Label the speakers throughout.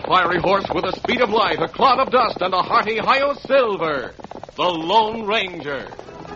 Speaker 1: fiery horse with the speed of light, a cloud of dust, and a hearty Hi-Yo Silver, the Lone Ranger.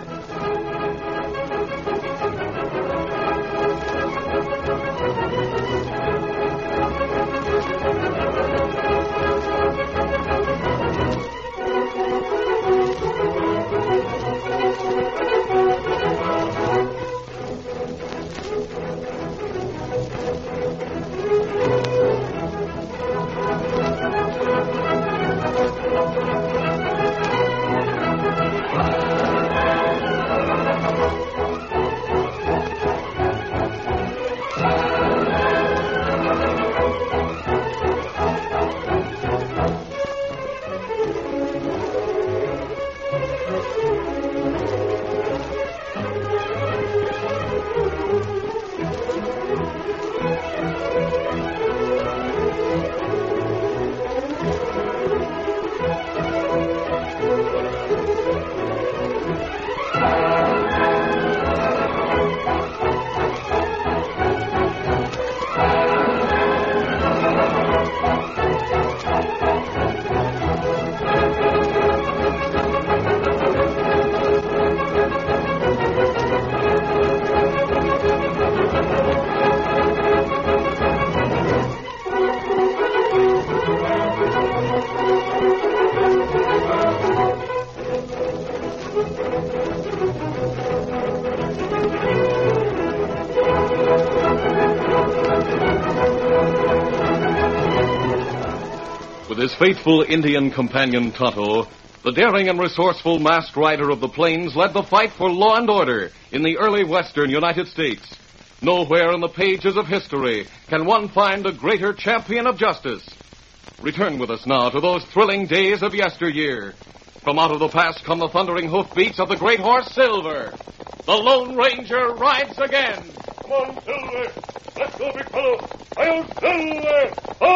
Speaker 1: With his faithful Indian companion Tonto, the daring and resourceful masked rider of the plains led the fight for law and order in the early western United States. Nowhere in the pages of history can one find a greater champion of justice. Return with us now to those thrilling days of yesteryear. From out of the past come the thundering hoofbeats of the great horse Silver. The Lone Ranger rides again.
Speaker 2: Come on, Silver. Let's go, big fellow. Hi-Yo Silver!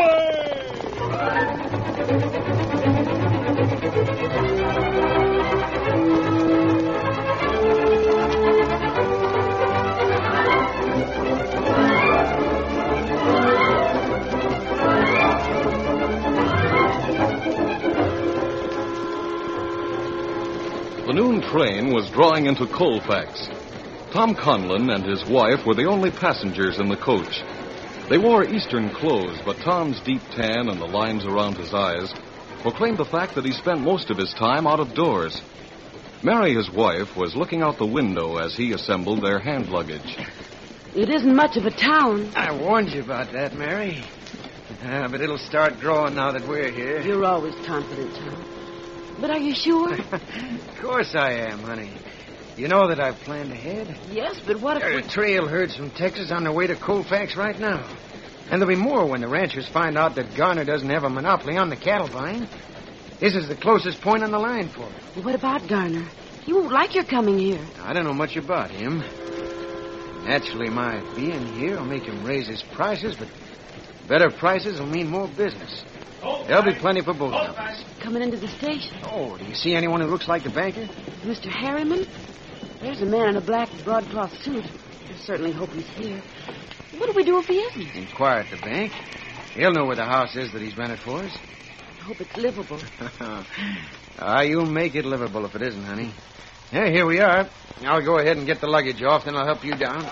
Speaker 2: Hi!
Speaker 1: The noon train was drawing into Colfax. Tom Conlon and his wife were the only passengers in the coach. They wore Eastern clothes, but Tom's deep tan and the lines around his eyes proclaimed the fact that he spent most of his time out of doors. Mary, his wife, was looking out the window as he assembled their hand luggage.
Speaker 3: It isn't much of a town.
Speaker 4: I warned you about that, Mary. But it'll start growing now that we're here.
Speaker 3: You're always confident, Tom. But are you sure?
Speaker 4: Of course I am, honey. You know that I've planned ahead.
Speaker 3: Yes, but what if...
Speaker 4: There are trail herds from Texas on their way to Colfax right now. And there'll be more when the ranchers find out that Garner doesn't have a monopoly on the cattle buying. This is the closest point on the line for it.
Speaker 3: What about Garner? He won't like your coming here.
Speaker 4: I don't know much about him. Naturally, my being here will make him raise his prices, but better prices will mean more business. There'll be plenty for both of us.
Speaker 3: Coming into the station.
Speaker 4: Oh, do you see anyone who looks like the banker?
Speaker 3: Mr. Harriman? There's a man in a black broadcloth suit. I certainly hope he's here. What do we do if he isn't?
Speaker 4: Inquire at the bank. He'll know where the house is that he's rented for us.
Speaker 3: I hope it's livable.
Speaker 4: You'll make it livable if it isn't, honey. Yeah, here we are. I'll go ahead and get the luggage off, then I'll help you down.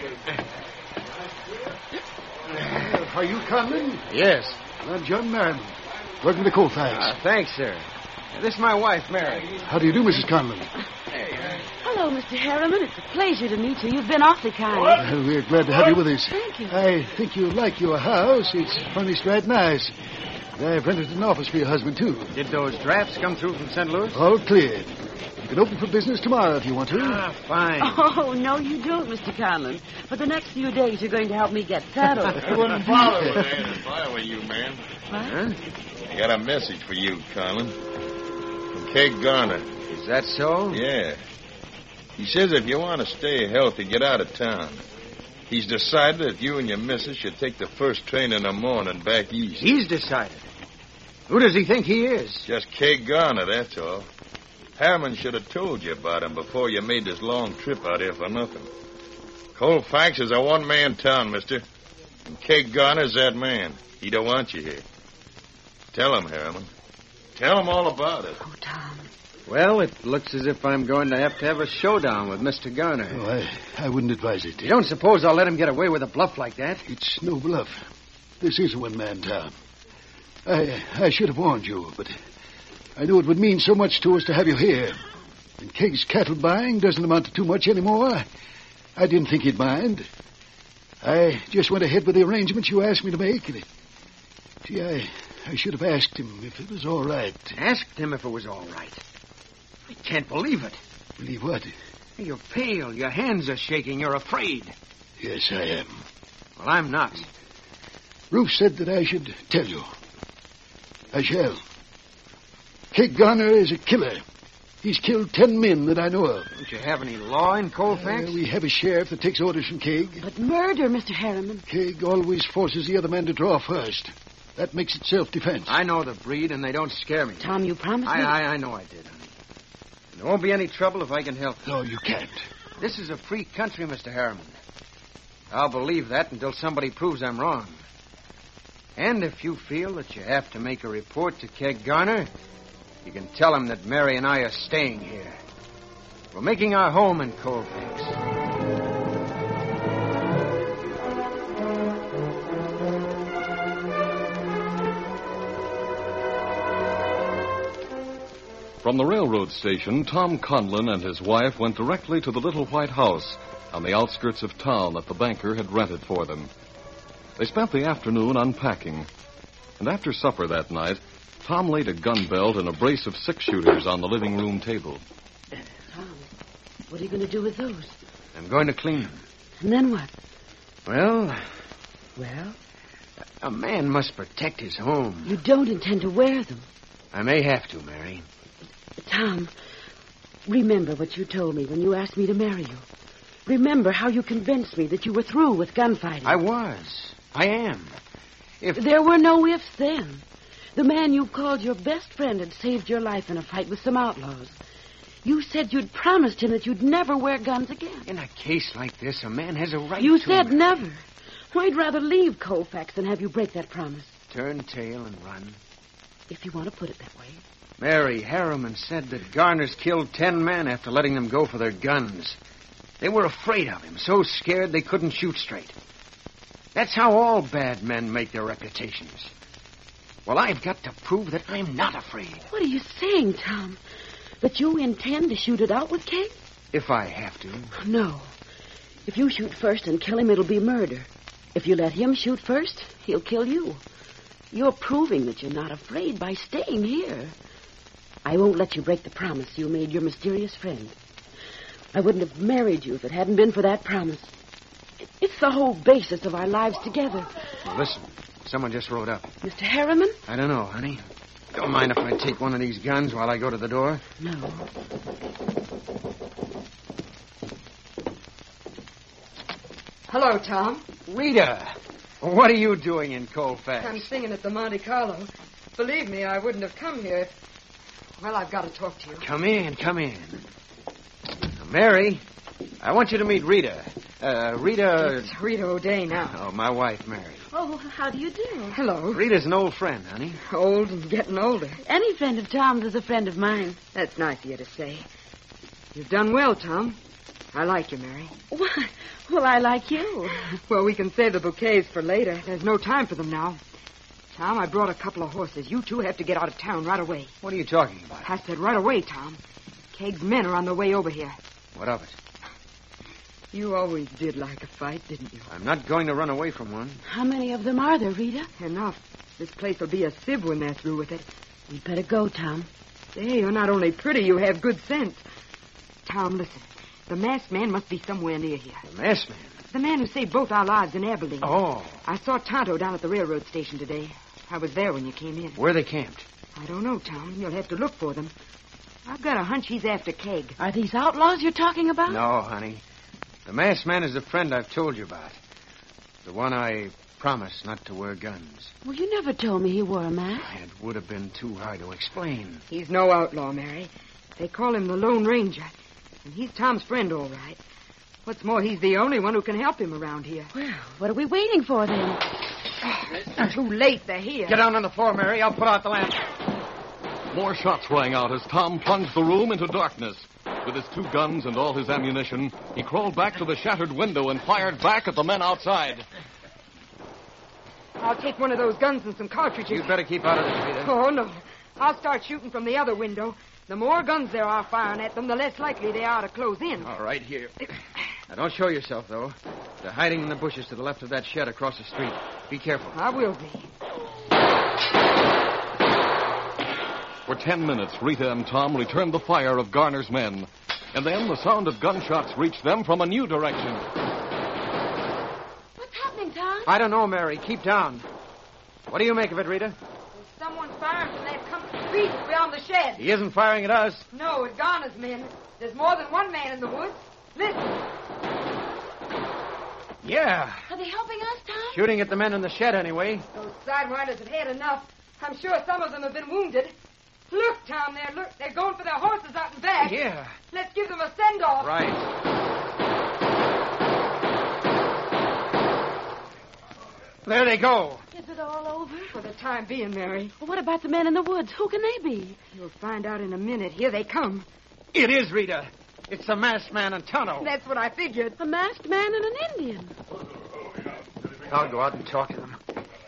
Speaker 5: Are you coming?
Speaker 4: Yes.
Speaker 5: I'm John Merriman. Welcome to Colfax.
Speaker 4: Thanks, sir. This is my wife, Mary.
Speaker 5: How do you do, Mrs. Conlon?
Speaker 3: Hello, Mr. Harriman. It's a pleasure to meet you. You've been awfully kind.
Speaker 5: Well, we're glad to have you with us.
Speaker 3: Thank you.
Speaker 5: I think you'll like your house. It's furnished right nice. I've rented an office for your husband, too.
Speaker 4: Did those drafts come through from St. Louis?
Speaker 5: All cleared. You can open for business tomorrow if you want to.
Speaker 4: Fine.
Speaker 3: Oh, no, you don't, Mr. Conlon. For the next few days, you're going to help me get settled.
Speaker 2: I wouldn't following you, man.
Speaker 3: What?
Speaker 4: Huh?
Speaker 2: I got a message for you, Conlon. From Keg Garner.
Speaker 4: Is that so?
Speaker 2: Yeah. He says if you want to stay healthy, get out of town. He's decided that you and your missus should take the first train in the morning back east.
Speaker 4: He's decided. Who does he think he is?
Speaker 2: Just Keg Garner, that's all. Harriman should have told you about him before you made this long trip out here for nothing. Colfax is a one-man town, mister. And Keg Garner's that man. He don't want you here. Tell him, Harriman. Tell him all about it.
Speaker 3: Oh, Tom.
Speaker 4: Well, it looks as if I'm going to have a showdown with Mr. Garner.
Speaker 5: Oh, I wouldn't advise it.
Speaker 4: You don't suppose I'll let him get away with a bluff like that?
Speaker 5: It's no bluff. This is a one-man town. I should have warned you, but I knew it would mean so much to us to have you here. And Kegg's cattle buying doesn't amount to too much anymore. I didn't think he'd mind. I just went ahead with the arrangements you asked me to make. Gee, I should have asked him if it was all right.
Speaker 4: Asked him if it was all right. I can't believe it.
Speaker 5: Believe what?
Speaker 4: You're pale. Your hands are shaking. You're afraid.
Speaker 5: Yes, I am.
Speaker 4: Well, I'm not.
Speaker 5: Ruth said that I should tell you. I shall. Keg Garner is a killer. He's killed 10 men that I know of.
Speaker 4: Don't you have any law in Colfax?
Speaker 5: We have a sheriff that takes orders from Keg.
Speaker 3: But murder, Mr. Harriman.
Speaker 5: Keg always forces the other man to draw first. That makes it self-defense.
Speaker 4: I know the breed, and they don't scare me.
Speaker 3: Tom, you promised me.
Speaker 4: I know I did, honey. There won't be any trouble if I can help.
Speaker 5: No, you can't.
Speaker 4: This is a free country, Mr. Harriman. I'll believe that until somebody proves I'm wrong. And if you feel that you have to make a report to Keg Garner, you can tell him that Mary and I are staying here. We're making our home in Colfax.
Speaker 1: From the railroad station, Tom Conlon and his wife went directly to the little white house on the outskirts of town that the banker had rented for them. They spent the afternoon unpacking, and after supper that night, Tom laid a gun belt and a brace of six-shooters on the living room table.
Speaker 3: Tom, what are you going to do with those?
Speaker 4: I'm going to clean them.
Speaker 3: And then what?
Speaker 4: Well,
Speaker 3: Well,
Speaker 4: a man must protect his home.
Speaker 3: you don't intend to wear them.
Speaker 4: I may have to, Mary.
Speaker 3: Tom, remember what you told me when you asked me to marry you. Remember how you convinced me that you were through with gunfighting.
Speaker 4: I was. I am. If
Speaker 3: There were no ifs then. The man you called your best friend had saved your life in a fight with some outlaws. You said you'd promised him that you'd never wear guns again.
Speaker 4: in a case like this, a man has a right
Speaker 3: You
Speaker 4: to...
Speaker 3: said never. I'd rather leave Colfax than have you break that promise,
Speaker 4: Turn tail and run.
Speaker 3: if you want to put it that way.
Speaker 4: Mary Harriman said that Garner's killed 10 men after letting them go for their guns. They were afraid of him, so scared they couldn't shoot straight. That's how all bad men make their reputations. Well, I've got to prove that I'm not afraid.
Speaker 3: What are you saying, Tom? That you intend to shoot it out with Kate?
Speaker 4: If I have to.
Speaker 3: No. If you shoot first and kill him, it'll be murder. If you let him shoot first, he'll kill you. You're proving that you're not afraid by staying here. I won't let you break the promise you made your mysterious friend. I wouldn't have married you if it hadn't been for that promise. It's the whole basis of our lives together.
Speaker 4: Well, listen. Someone just rode up.
Speaker 3: Mr. Harriman?
Speaker 4: I don't know, honey. Don't mind if I take one of these guns while I go to the door?
Speaker 3: No.
Speaker 6: Hello, Tom.
Speaker 4: Rita! What are you doing in Colfax?
Speaker 6: I'm singing at the Monte Carlo. Believe me, I wouldn't have come here if... Well, I've got to talk to you.
Speaker 4: Come in, come in. Now, Mary, I want you to meet Rita. Rita...
Speaker 6: It's Rita O'Day now.
Speaker 4: Oh, my wife, Mary.
Speaker 3: Oh, how do you do?
Speaker 6: Hello.
Speaker 4: Rita's an old friend, honey.
Speaker 6: Old and getting older.
Speaker 3: Any friend of Tom's is a friend of mine.
Speaker 6: That's nice of you to say. You've done well, Tom. I like you, Mary.
Speaker 3: Why? Well, I like you.
Speaker 6: Well, we can save the bouquets for later. There's no time for them now. Tom, I brought a couple of horses. You two have to get out of town right away.
Speaker 4: What are you talking about?
Speaker 6: I said right away, Tom. Kegg's men are on their way over here.
Speaker 4: What of it?
Speaker 6: You always did like a fight, didn't you?
Speaker 4: I'm not going to run away from one.
Speaker 3: How many of them are there, Rita?
Speaker 6: Enough. This place will be a sieve when they're through with it.
Speaker 3: We'd better go, Tom.
Speaker 6: Hey, you're not only pretty, you have good sense. Tom, listen. The masked man must be somewhere near here.
Speaker 4: The masked man?
Speaker 6: The man who saved both our lives in Abilene.
Speaker 4: Oh.
Speaker 6: I saw Tonto down at the railroad station today. I was there when you came in.
Speaker 4: Where they camped?
Speaker 6: I don't know, Tom. You'll have to look for them. I've got a hunch he's after Keg.
Speaker 3: Are these outlaws you're talking about?
Speaker 4: No, honey. The masked man is the friend I've told you about. The one I promised not to wear guns.
Speaker 3: Well, you never told me he wore a mask.
Speaker 4: It would have been too hard to explain.
Speaker 6: He's no outlaw, Mary. They call him the Lone Ranger. And he's Tom's friend, all right. What's more, he's the only one who can help him around here.
Speaker 3: Well, what are we waiting for, then?
Speaker 6: Too late. They're here.
Speaker 4: Get down on the floor, Mary. I'll put out the lamp.
Speaker 1: More shots rang out as Tom plunged the room into darkness. With his 2 guns and all his ammunition, he crawled back to the shattered window and fired back at the men outside.
Speaker 6: I'll take one of those guns and some cartridges.
Speaker 4: You'd better keep out of this, Rita.
Speaker 6: Oh, no. I'll start shooting from the other window. The more guns there are firing at them, the less likely they are to close in.
Speaker 4: All right, here. Now, don't show yourself, though. They're hiding in the bushes to the left of that shed across the street. Be careful.
Speaker 6: I will be.
Speaker 1: For 10 minutes, Rita and Tom returned the fire of Garner's men. And then the sound of gunshots reached them from a new direction.
Speaker 3: What's happening, Tom?
Speaker 4: I don't know, Mary. Keep down. What do you make of it, Rita?
Speaker 6: Someone's firing from that country street beyond the shed.
Speaker 4: He isn't firing at us.
Speaker 6: No, at Garner's men. There's more than one man in the woods. Listen.
Speaker 4: Yeah.
Speaker 3: Are they helping us, Tom?
Speaker 4: Shooting at the men in the shed, anyway.
Speaker 6: Those sidewinders have had enough. I'm sure some of them have been wounded. Look, Tom, there. Look, they're going for their horses out in back.
Speaker 4: Yeah.
Speaker 6: Let's give them a send-off.
Speaker 4: Right. There they go.
Speaker 3: Is it all over?
Speaker 6: For the time being, Mary.
Speaker 3: Well, what about the men in the woods? Who can they be?
Speaker 6: You'll find out in a minute. Here they come.
Speaker 4: It is, Rita. It's the masked man and Tonto.
Speaker 6: That's what I figured.
Speaker 3: A masked man and an Indian.
Speaker 4: I'll go out and talk to them.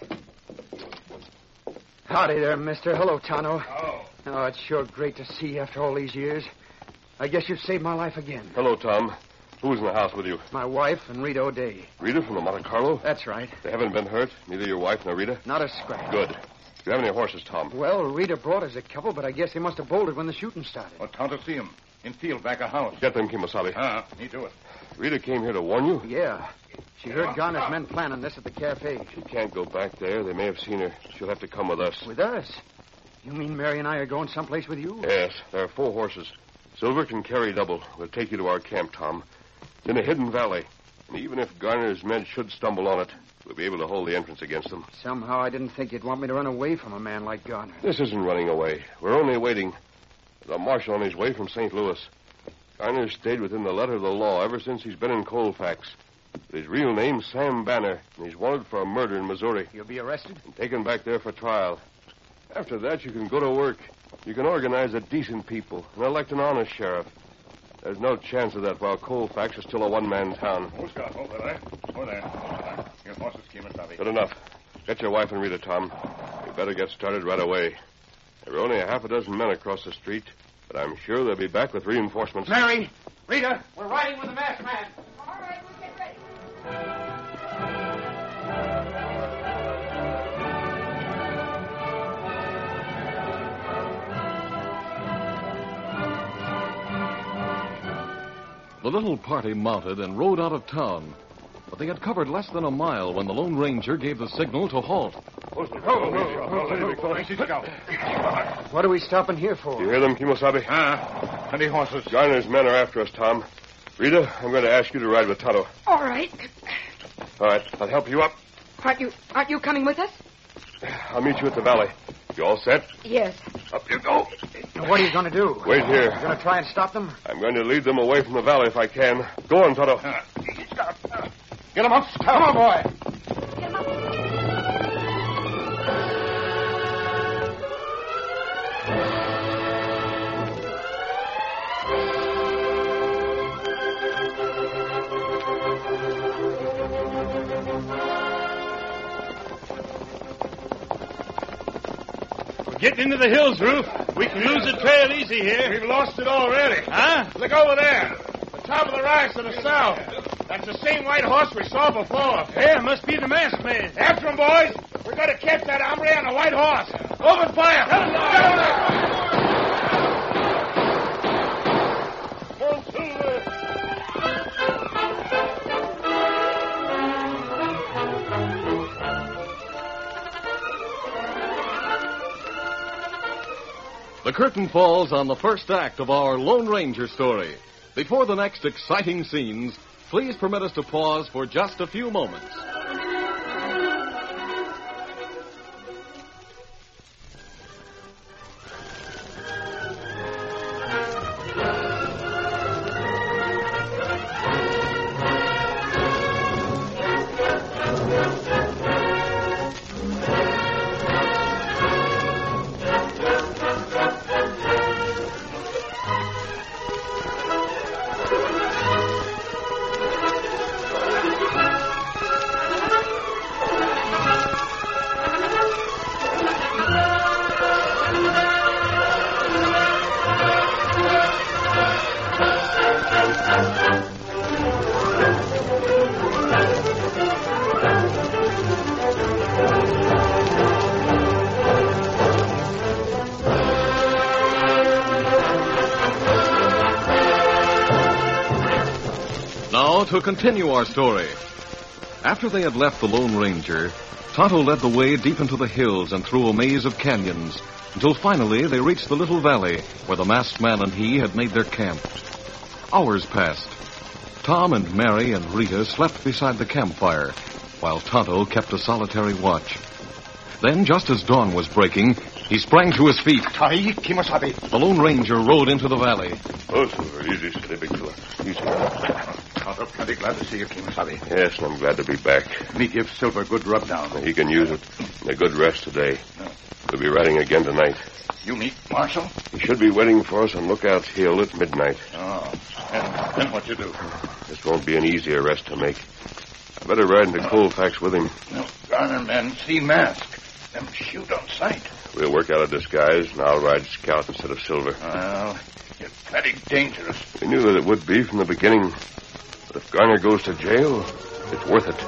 Speaker 4: Howdy there, mister. Hello, Tonto. Oh, it's sure great to see you after all these years. I guess you've saved my life again.
Speaker 7: Hello, Tom. Who's in the house with you?
Speaker 4: My wife and Rita O'Day.
Speaker 7: Rita from the Monte Carlo?
Speaker 4: That's right.
Speaker 7: They haven't been hurt? Neither your wife nor Rita?
Speaker 4: Not a scratch.
Speaker 7: Good. Do you have any horses, Tom?
Speaker 4: Well, Rita brought us a couple, but I guess they must have bolted when the shooting started.
Speaker 8: Oh, Tonto see him. In field back of house.
Speaker 7: Get them, Kimosabe.
Speaker 8: Me do it.
Speaker 7: Rita came here to warn you?
Speaker 4: Yeah. She heard Garner's men planning this at the cafe.
Speaker 7: She can't go back there. They may have seen her. She'll have to come with us.
Speaker 4: With us? You mean Mary and I are going someplace with you?
Speaker 7: Yes. There are 4 horses. Silver can carry double. We'll take you to our camp, Tom. It's in a hidden valley. And even if Garner's men should stumble on it, we'll be able to hold the entrance against them.
Speaker 4: Somehow I didn't think you'd want me to run away from a man like Garner.
Speaker 7: This isn't running away. We're only waiting. There's a marshal on his way from St. Louis. Garner stayed within the letter of the law ever since he's been in Colfax. But his real name's Sam Banner, and he's wanted for a murder in Missouri.
Speaker 4: You'll be arrested?
Speaker 7: And taken back there for trial. After that, you can go to work. You can organize a decent people and elect an honest sheriff. There's no chance of that while Colfax is still a one-man town.
Speaker 8: Oh, Scott, over there. Over there. Your horses, Kimosabe.
Speaker 7: Good enough. Get your wife and Rita, Tom. You better get started right away. There are only a half a dozen men across the street, but I'm sure they'll be back with reinforcements.
Speaker 4: Mary! Rita! We're riding with the masked man.
Speaker 6: All right, we'll get ready.
Speaker 1: The little party mounted and rode out of town. But they had covered less than a mile when the Lone Ranger gave the signal to halt.
Speaker 4: What are we stopping here for?
Speaker 7: You hear them, Kimosabe?
Speaker 8: Plenty horses.
Speaker 7: Garner's men are after us, Tom. Rita, I'm going to ask you to ride with Tonto.
Speaker 6: All right.
Speaker 7: All right, I'll help you up.
Speaker 6: Aren't you coming with us?
Speaker 7: I'll meet you at the valley. You all set?
Speaker 6: Yes.
Speaker 7: Up you go.
Speaker 4: Now, what are you going to do?
Speaker 7: Wait here.
Speaker 4: You going to try and stop them?
Speaker 7: I'm going to lead them away from the valley if I can. Go on, Tonto.
Speaker 8: Get him up.
Speaker 4: Come on, boy.
Speaker 9: Getting into the hills, Ruth. We can lose the trail easy here.
Speaker 8: We've lost it already.
Speaker 9: Huh?
Speaker 8: Look over there. The top of the rise to the south. That's the same white horse we saw before.
Speaker 9: Yeah, must be the masked man.
Speaker 8: After him, boys. We've got to catch that hombre on the white horse. Open fire.
Speaker 1: The curtain falls on the first act of our Lone Ranger story. Before the next exciting scenes, please permit us to pause for just a few moments. now to continue our story. After they had left the Lone Ranger, Tonto led the way deep into the hills and through a maze of canyons until finally they reached the little valley where the masked man and he had made their camp. Hours passed. Tom and Mary and Rita slept beside the campfire while Tonto kept a solitary watch. Then, just as dawn was breaking, he sprang to his feet.
Speaker 8: Tai Kimasabi.
Speaker 1: The Lone Ranger rode into the valley.
Speaker 7: Oh, Silver, easy, steady, big fella. Easy.
Speaker 8: Tonto, plenty glad to see you, Kimasabi.
Speaker 7: Yes, and I'm glad to be back.
Speaker 8: Me give Silver a good rub down.
Speaker 7: He can use it. And a good rest today. We'll be riding again tonight.
Speaker 8: You meet Marshal?
Speaker 7: He should be waiting for us on Lookout Hill at midnight.
Speaker 8: Oh, and then what you do?
Speaker 7: This won't be an easy arrest to make. I better ride into Colfax with him.
Speaker 8: No, Garner men see mask. Them shoot on sight.
Speaker 7: We'll work out a disguise, and I'll ride Scout instead of Silver.
Speaker 8: Well, you're plenty dangerous.
Speaker 7: We knew that it would be from the beginning. But if Garner goes to jail, it's worth it.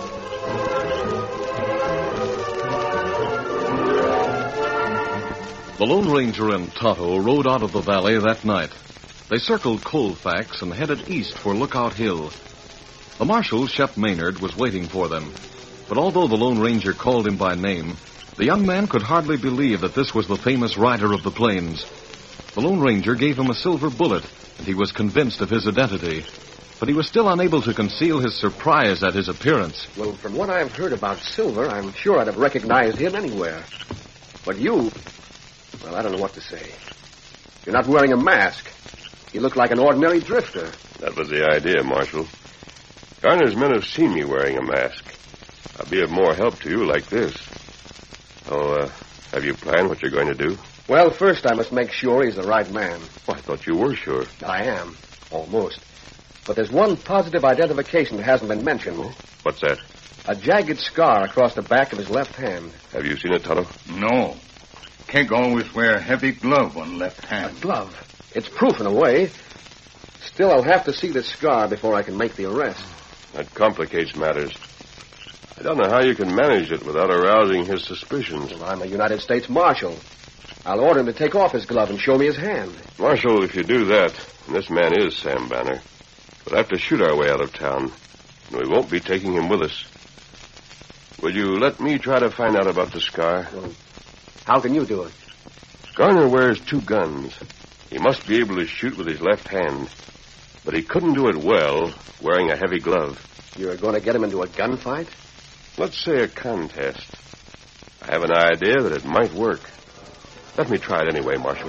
Speaker 1: The Lone Ranger and Tonto rode out of the valley that night. They circled Colfax and headed east for Lookout Hill. The marshal, Shep Maynard, was waiting for them. But although the Lone Ranger called him by name, the young man could hardly believe that this was the famous rider of the plains. The Lone Ranger gave him a silver bullet, and he was convinced of his identity. But he was still unable to conceal his surprise at his appearance.
Speaker 10: Well, from what I've heard about Silver, I'm sure I'd have recognized him anywhere. But you, well, I don't know what to say. You're not wearing a mask. You look like an ordinary drifter.
Speaker 7: That was the idea, Marshal. Garner's men have seen me wearing a mask. I'll be of more help to you like this. Oh, have you planned what you're going to do?
Speaker 10: Well, first I must make sure he's the right man.
Speaker 7: Oh, I thought you were sure.
Speaker 10: I am. Almost. But there's one positive identification that hasn't been mentioned.
Speaker 7: What's that?
Speaker 10: A jagged scar across the back of his left hand.
Speaker 7: Have you seen it, Tonto?
Speaker 8: No. Keg always wear a heavy glove on left hand.
Speaker 10: A glove? It's proof in a way. Still, I'll have to see the scar before I can make the arrest.
Speaker 7: That complicates matters. I don't know how you can manage it without arousing his suspicions.
Speaker 10: Well, I'm a United States Marshal. I'll order him to take off his glove and show me his hand.
Speaker 7: Marshal, if you do that, and this man is Sam Banner, we'll have to shoot our way out of town, and we won't be taking him with us. Will you let me try to find out about the scar?
Speaker 10: Well, how can you do it?
Speaker 7: Garner wears 2 guns. He must be able to shoot with his left hand, but he couldn't do it well wearing a heavy glove.
Speaker 10: You're going to get him into a gunfight?
Speaker 7: Let's say a contest. I have an idea that it might work. Let me try it anyway, Marshal.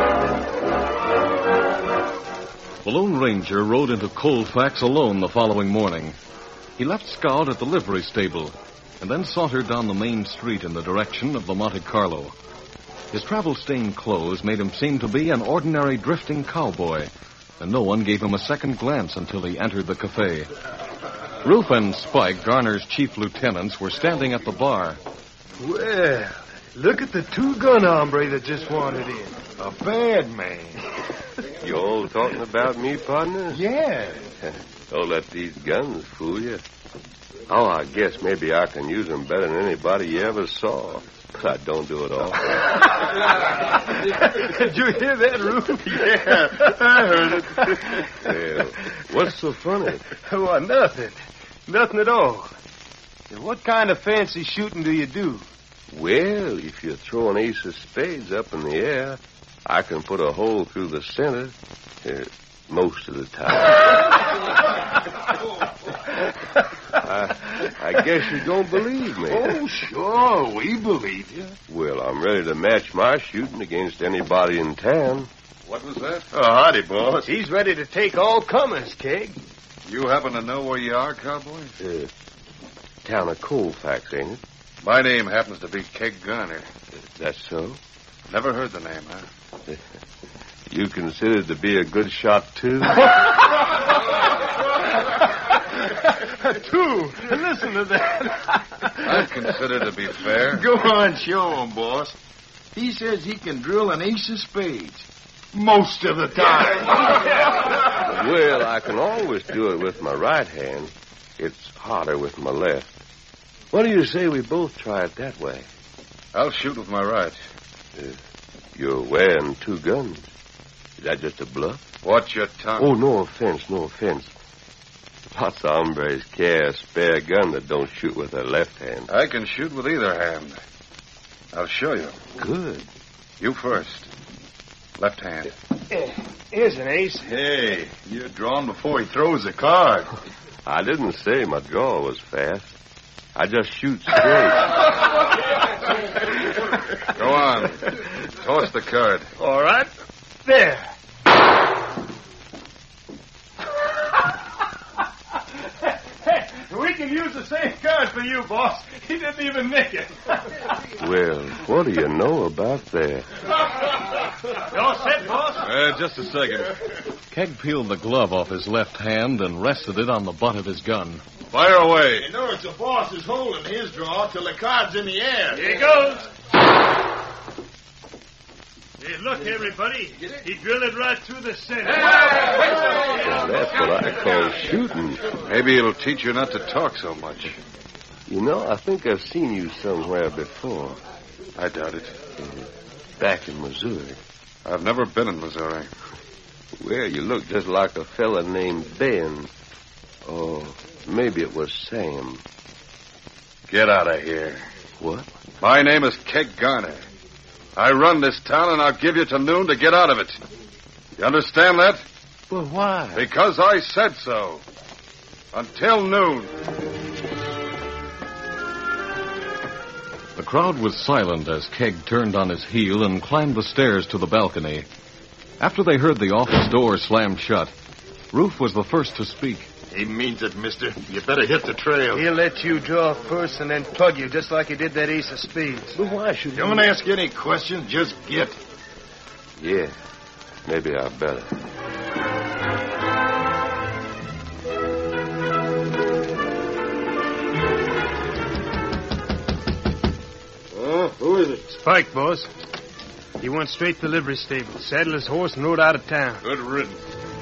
Speaker 1: The Lone Ranger rode into Colfax alone the following morning. He left Scout at the livery stable and then sauntered down the main street in the direction of the Monte Carlo. His travel-stained clothes made him seem to be an ordinary drifting cowboy, and no one gave him a second glance until he entered the cafe. Rufe and Spike, Garner's chief lieutenants, were standing at the bar.
Speaker 11: Well, look at the 2-gun hombre that just wandered in. A bad man.
Speaker 7: You all talking about me, partner?
Speaker 11: Yeah.
Speaker 7: Don't let these guns fool you. Oh, I guess maybe I can use them better than anybody you ever saw. But I don't do it all.
Speaker 11: Did you hear that, Rufe?
Speaker 8: Yeah, I heard it.
Speaker 7: Well, what's so funny?
Speaker 11: Well, nothing. Nothing at all. What kind of fancy shooting do you do?
Speaker 7: Well, if you throw an ace of spades up in the air, I can put a hole through the center most of the time. I guess you don't believe me.
Speaker 5: Oh, sure, we believe you.
Speaker 7: Well, I'm ready to match my shooting against anybody in town.
Speaker 2: What was that?
Speaker 8: Oh, howdy, boss.
Speaker 11: He's ready to take all comers, Keg.
Speaker 2: You happen to know where you are, cowboy?
Speaker 7: Town of Colfax, ain't it?
Speaker 2: My name happens to be Keg Garner.
Speaker 7: That's so?
Speaker 2: Never heard the name, huh?
Speaker 7: You considered to be a good shot, too?
Speaker 11: 2. Listen to that.
Speaker 2: I consider to be fair.
Speaker 8: Go on, show him, boss. He says he can drill an ace of spades. Most of the time.
Speaker 7: Well, I can always do it with my right hand. It's harder with my left. What do you say we both try it that way?
Speaker 2: I'll shoot with my right.
Speaker 7: You're wearing 2 guns. Is that just a bluff?
Speaker 2: Watch your tongue.
Speaker 7: Oh, no offense, no offense. Lots of hombres carry a spare gun that don't shoot with their left hand.
Speaker 2: I can shoot with either hand. I'll show you.
Speaker 7: Good.
Speaker 2: You first. Left hand.
Speaker 11: Here's an ace.
Speaker 8: Hey, you're drawn before he throws the card.
Speaker 7: I didn't say my draw was fast. I just shoot straight.
Speaker 2: Go on. Toss the card.
Speaker 11: All right. There.
Speaker 9: We can use the same card for you, boss. He didn't even nick it.
Speaker 7: Well, what do you know about that?
Speaker 9: You all set, boss?
Speaker 1: Just a second. Keg peeled the glove off his left hand and rested it on the butt of his gun.
Speaker 2: Fire away.
Speaker 8: You know it's the boss is holding his draw till the card's in the air.
Speaker 9: Here he goes. Hey, look, everybody. He drilled it right through the center.
Speaker 7: Well, that's what I call shooting.
Speaker 2: Maybe it'll teach you not to talk so much.
Speaker 7: You know, I think I've seen you somewhere before.
Speaker 2: I doubt it.
Speaker 7: Back in Missouri.
Speaker 2: I've never been in Missouri.
Speaker 7: Well, you look just like a fella named Ben. Oh, maybe it was Sam.
Speaker 2: Get out of here.
Speaker 7: What?
Speaker 2: My name is Keg Garner. I run this town, and I'll give you till noon to get out of it. You understand that?
Speaker 7: Well, why?
Speaker 2: Because I said so. Until noon.
Speaker 1: The crowd was silent as Keg turned on his heel and climbed the stairs to the balcony. After they heard the office door slam shut, Rufe was the first to speak.
Speaker 8: He means it, mister. You better hit the trail.
Speaker 11: He'll let you draw first and then plug you just like he did that ace of spades.
Speaker 7: But why should
Speaker 8: Don't ask any questions, just get.
Speaker 7: Yeah, maybe I better.
Speaker 11: Who is it? Spike, boss. He went straight to the livery stable, saddled his horse, and rode out of town.
Speaker 8: Good riddance.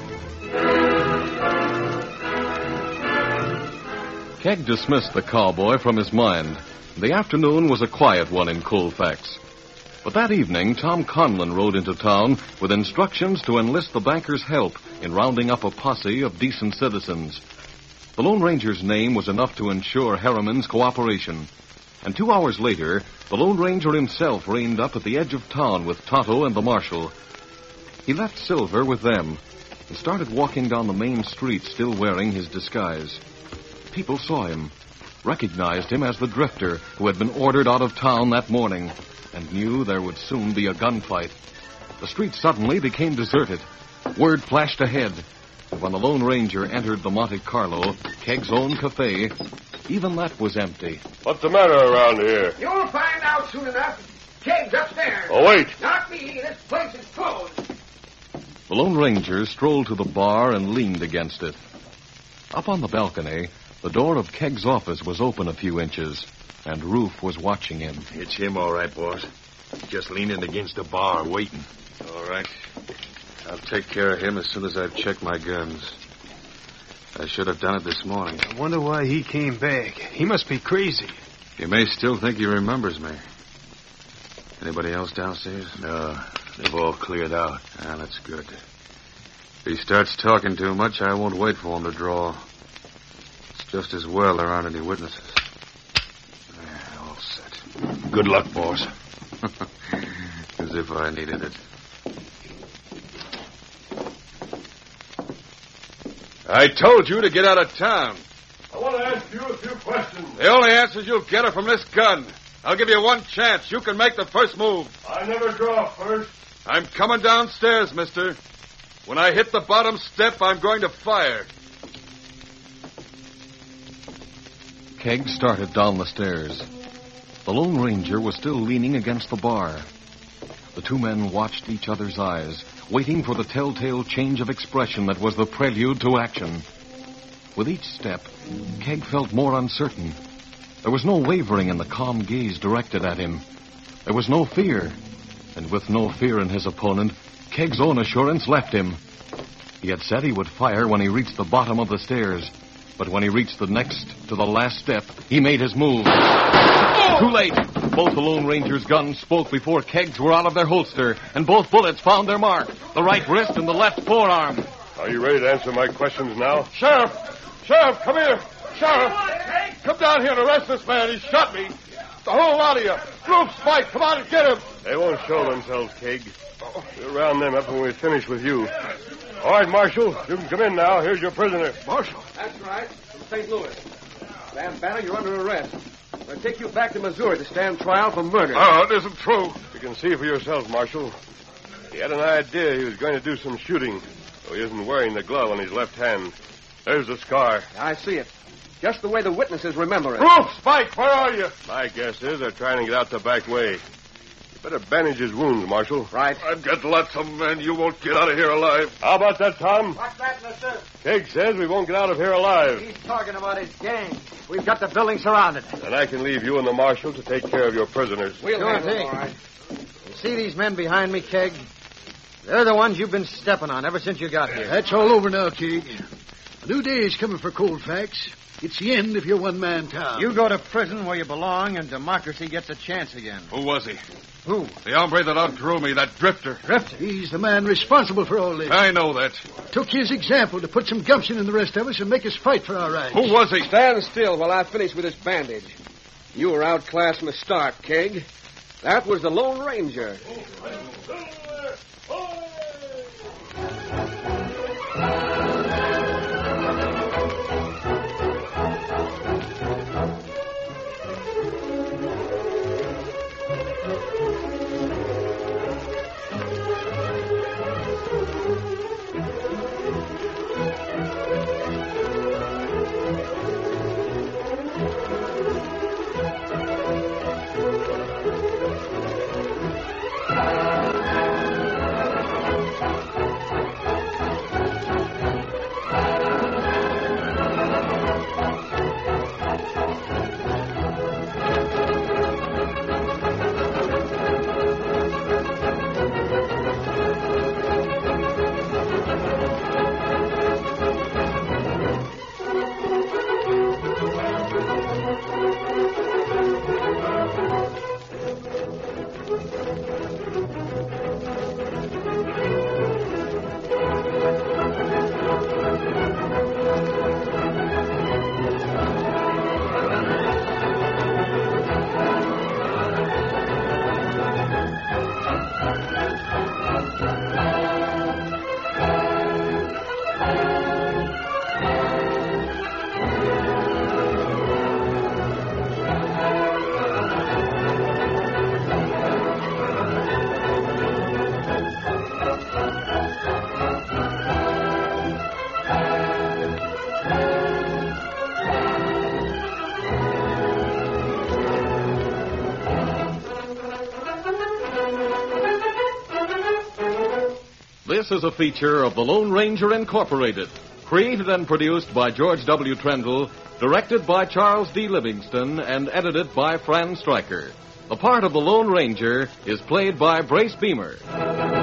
Speaker 1: Keg dismissed the cowboy from his mind. The afternoon was a quiet one in Colfax. But that evening, Tom Conlon rode into town with instructions to enlist the banker's help in rounding up a posse of decent citizens. The Lone Ranger's name was enough to ensure Harriman's cooperation. And 2 hours later, the Lone Ranger himself reined up at the edge of town with Tonto and the marshal. He left Silver with them and started walking down the main street still wearing his disguise. People saw him, recognized him as the drifter who had been ordered out of town that morning, and knew there would soon be a gunfight. The street suddenly became deserted. Word flashed ahead, and when the Lone Ranger entered the Monte Carlo, Keg's own cafe, even that was empty.
Speaker 7: What's the matter around here?
Speaker 10: You'll find out soon enough. Keg's upstairs.
Speaker 7: Oh, wait.
Speaker 10: Not me. This place is closed.
Speaker 1: The Lone Ranger strolled to the bar and leaned against it. Up on the balcony, the door of Keg's office was open a few inches, and Rufe was watching him.
Speaker 8: It's him, all right, boss. He's just leaning against the bar, waiting.
Speaker 2: All right. I'll take care of him as soon as I've checked my guns. I should have done it this morning.
Speaker 11: I wonder why he came back. He must be crazy.
Speaker 2: He may still think he remembers me. Anybody else downstairs?
Speaker 8: No, they've all cleared out.
Speaker 2: Ah, that's good. If he starts talking too much, I won't wait for him to draw. It's just as well there aren't any witnesses. Yeah, all set.
Speaker 8: Good luck, boss.
Speaker 2: As if I needed it. I told you to get out of town.
Speaker 7: I want to ask you a few questions.
Speaker 2: The only answers you'll get are from this gun. I'll give you one chance. You can make the first move.
Speaker 7: I never draw first.
Speaker 2: I'm coming downstairs, mister. When I hit the bottom step, I'm going to fire.
Speaker 1: Keg started down the stairs. The Lone Ranger was still leaning against the bar. The two men watched each other's eyes, waiting for the telltale change of expression that was the prelude to action. With each step, Keg felt more uncertain. There was no wavering in the calm gaze directed at him. There was no fear. And with no fear in his opponent, Keg's own assurance left him. He had said he would fire when he reached the bottom of the stairs. But when he reached the next to the last step, he made his move. Too late. Both the Lone Ranger's guns spoke before Keg's were out of their holster, and both bullets found their mark, the right wrist and the left forearm.
Speaker 7: Are you ready to answer my questions now?
Speaker 8: Sheriff,
Speaker 7: Sheriff, come here. Sheriff, come down here and arrest this man. He shot me. The whole lot of you. Roof, Spike, come on and get him. They won't show themselves, Keg. We'll round them up when we finish with you. All right, Marshal, you can come in now. Here's your prisoner.
Speaker 5: Marshal?
Speaker 10: That's right, from St. Louis. Sam Banner, you're under arrest. We'll take you back to Missouri to stand trial for murder.
Speaker 7: Oh, it isn't true. You can see for yourself, Marshal. He had an idea he was going to do some shooting, so he isn't wearing the glove on his left hand. There's the scar.
Speaker 10: I see it. Just the way the witnesses remember it.
Speaker 7: Roof, Spike, where are you? My guess is they're trying to get out the back way. You better bandage his wounds, Marshal.
Speaker 10: Right.
Speaker 7: I've got lots of men. You won't get out of here alive. How about that, Tom?
Speaker 4: What's that, mister?
Speaker 7: Keg says we won't get out of here alive.
Speaker 4: He's talking about his gang. We've got the building surrounded.
Speaker 7: And I can leave you and the Marshal to take care of your prisoners.
Speaker 10: We'll
Speaker 4: Sure
Speaker 10: handle it,
Speaker 4: thing.
Speaker 10: all right.
Speaker 4: You see these men behind me, Keg? They're the ones you've been stepping on ever since you got here.
Speaker 5: That's all over now, Keg. A new day is coming for Colfax. It's the end of your one-man town.
Speaker 4: You go to prison where you belong, and democracy gets a chance again.
Speaker 2: Who was he?
Speaker 4: Who?
Speaker 2: The hombre that outdrew me, that drifter.
Speaker 4: Drifter?
Speaker 5: He's the man responsible for all this.
Speaker 2: I know that.
Speaker 5: Took his example to put some gumption in the rest of us and make us fight for our rights.
Speaker 2: Who was he?
Speaker 10: Stand still while I finish with this bandage. You were outclassed from the start, Keg. That was the Lone Ranger.
Speaker 1: This is a feature of the Lone Ranger Incorporated, created and produced by George W. Trendle, directed by Charles D. Livingston, and edited by Fran Stryker. The part of the Lone Ranger is played by Brace Beamer.